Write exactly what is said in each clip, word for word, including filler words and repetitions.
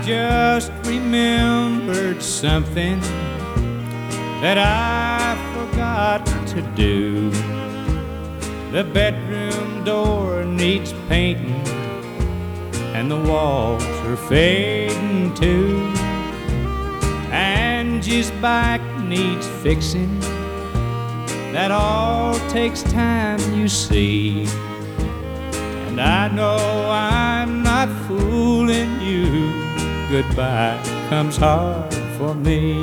just remembered something that I forgot to do. The bedroom door needs painting and the walls are fading too. Angie's back needs fixing. That all takes time, you see. And I know I'm not fooling you. Goodbye comes hard for me.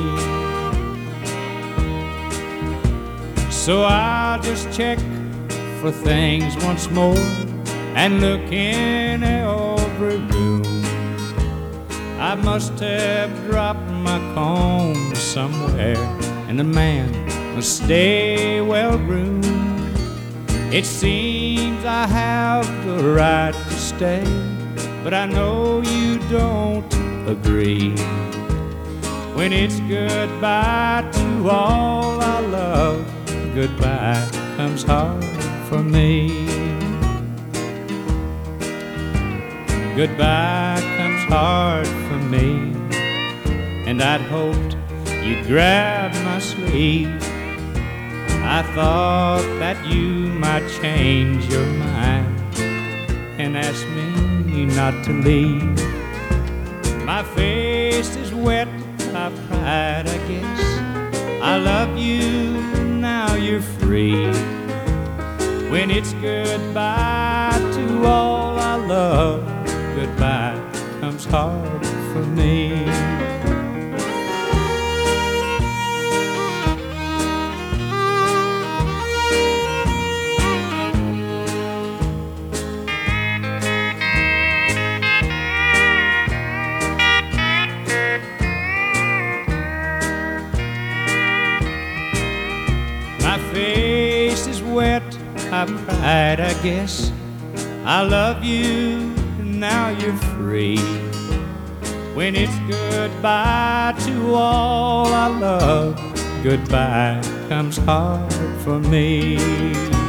So I'll just check for things once more and look in every room. I must have dropped my comb somewhere, and the man must stay well groomed. It seems I have the right to stay, but I know you don't agree. When it's goodbye to all I love, goodbye comes hard for me. Goodbye comes hard for me, and I'd hoped you'd grab my sleeve. I thought that you might change your mind and ask me not to leave. My face is wet, I've cried, I guess. I love you, now you're free. When it's goodbye to all I love, goodbye comes hard for me. My face is wet, I've cried, I guess. I love you, now you're free. When it's goodbye to all I love, goodbye comes hard for me.